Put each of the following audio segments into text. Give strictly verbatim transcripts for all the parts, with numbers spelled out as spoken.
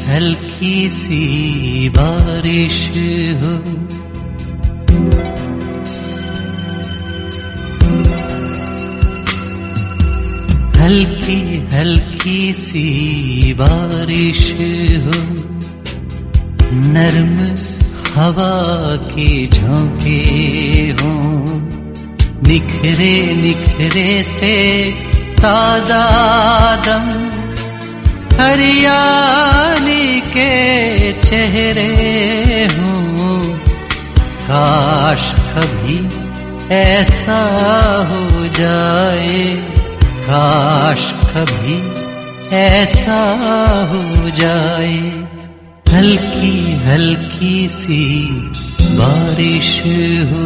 हल्की सी बारिश हो, हल्की हल्की सी बारिश हो, नर्म हवा के झोंके हों, निखरे निखरे से ताजा दम, हरियाली के चेहरे हों। काश कभी ऐसा हो जाए, काश कभी ऐसा हो जाए, हल्की हल्की सी बारिश हो।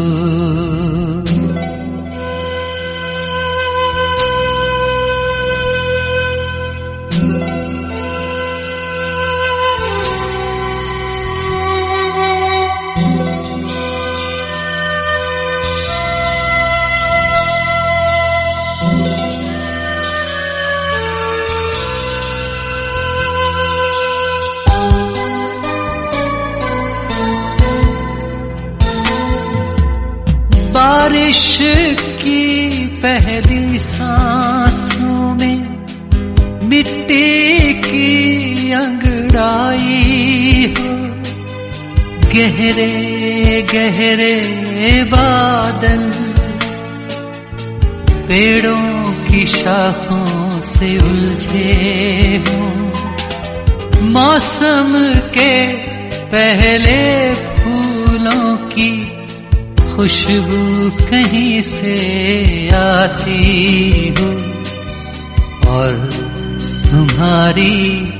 बारिश की पहली सांसों में मिट्टी की अंगड़ाई हो, गहरे गहरे बादल पेड़ों की शाखों से उलझे हों, मौसम के पहले फूलों की खुशबू कहीं से आती हो, और तुम्हारी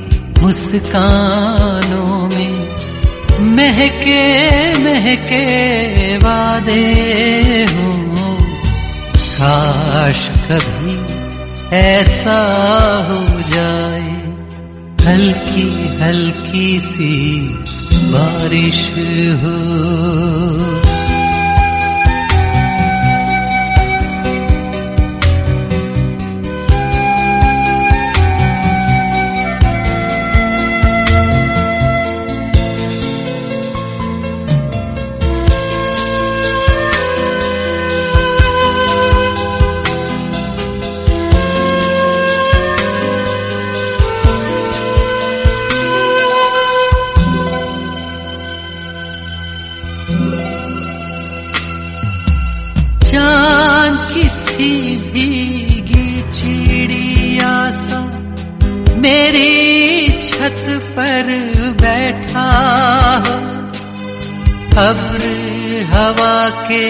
मुस्कानों में महके महके वादे हों। काश कभी ऐसा हो जाए, हल्की हल्की सी बारिश हो। चांद किसी भीगी चिड़िया सा मेरी छत पर बैठा हो, अब्र हवा के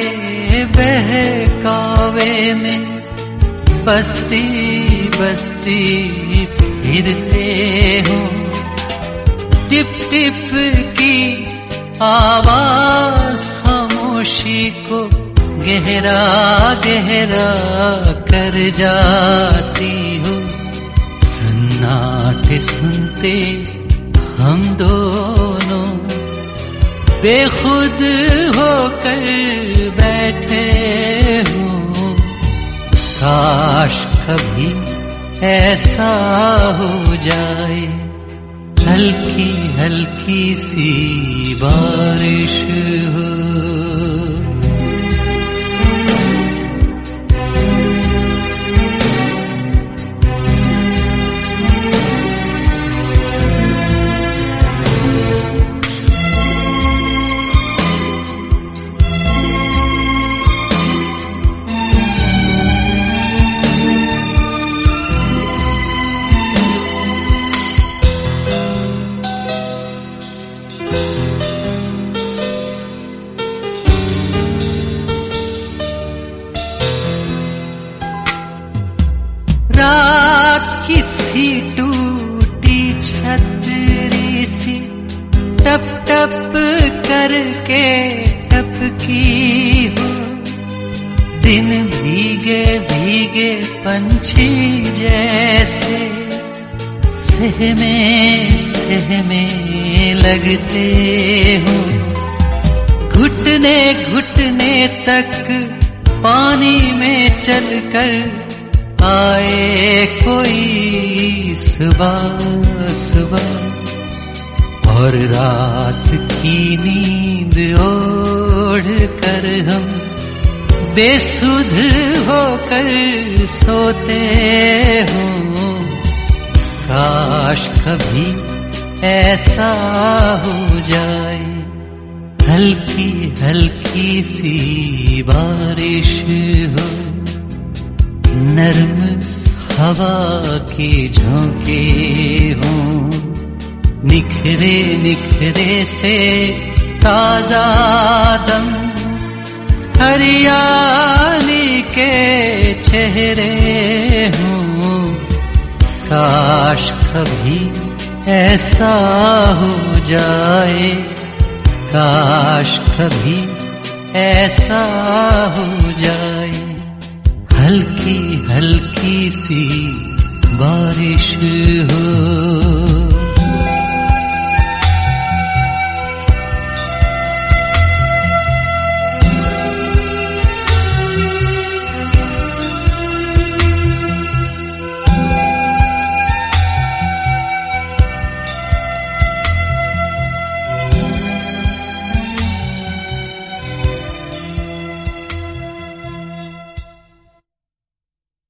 बहकावे में बस्ती बस्ती फिरते हो, टिप टिप की आवाज खामोशी को गहरा गहरा कर जाती हो। सन्नाटे सुनते हम दोनों बेखुद होकर बैठे हों। काश कभी ऐसा हो जाए, हल्की हल्की सी बारिश हो। रात किसी टूटी छतरी सी टप टप करके टपकी हो, दिन भीगे भीगे पंछी जैसे सहमे सहमे लगते हो। घुटने घुटने तक पानी में चलकर आए कोई सुबह सुबह, और रात की नींद ओढ़ कर हम बेसुध होकर सोते हों। काश कभी ऐसा हो जाए, हल्की हल्की सी बारिश हो, नर्म हवा के झोंके हों, निखरे निखरे से ताजा दम, हरियाली के चेहरे हों। काश कभी ऐसा हो जाए, काश कभी ऐसा हो जाए, हल्की हल्की सी बारिश हो।